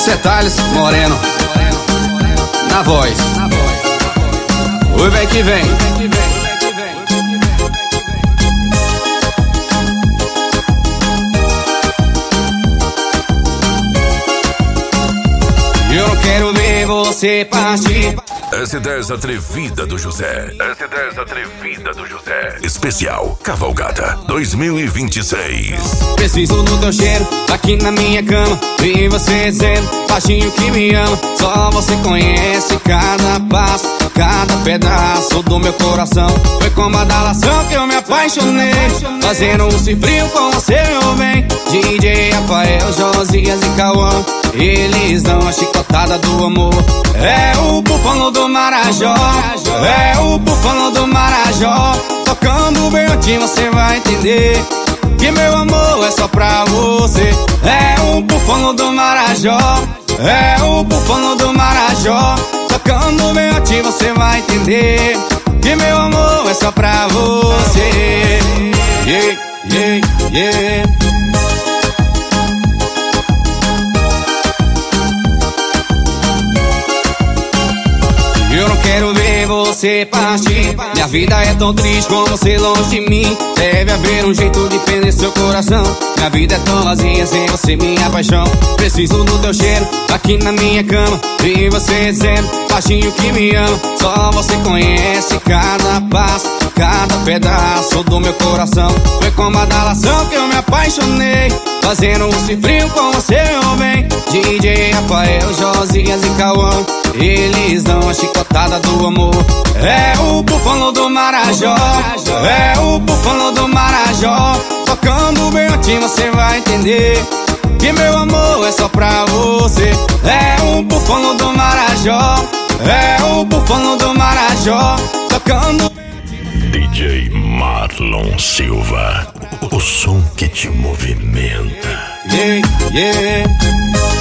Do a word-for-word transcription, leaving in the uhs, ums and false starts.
José Thales Moreno, na voz. Oi, vem que vem. Eu não quero ver você partir. S dez Atrevida do José. S dez Atrevida do José. Especial Cavalgada dois mil e vinte e seis. Preciso do teu cheiro aqui na minha cama. Vi você dizendo, baixinho que me ama. Só você conhece cada passo, cada pedaço do meu coração. Foi com badalação que eu me apaixonei, fazendo um cifrinho com você, meu bem. D J Rafael, Josias e Cauã, eles dão a chicotada do amor. É o búfalo do Marajó, é o búfalo do Marajó. Tocando bem aqui você vai entender que meu amor é só pra você. É o búfalo do Marajó, é o búfalo do Marajó. Tocando bem aqui você vai entender que meu amor é só pra você. Yeah, yeah, yeah. Eu não quero ver você partir. Minha vida é tão triste com você longe de mim. Deve haver um jeito de prender seu coração. Minha vida é tão vazia sem você, minha paixão. Preciso do teu cheiro aqui na minha cama. E você dizendo, baixinho que me ama. Só você conhece cada passo, cada pedaço do meu coração. Foi com badalação que eu me apaixonei, fazendo um cifrinho com você, meu bem. D J Rafael, Josias e Cauã, eles dão a chicotada do amor. É o búfalo do Marajó, é o búfalo do Marajó. Tocando bem aqui você vai entender que meu amor é só pra você. É o búfalo do Marajó, é o búfalo do Marajó. Tocando D J Marlon Silva, o som que te movimenta. Yeah, yeah.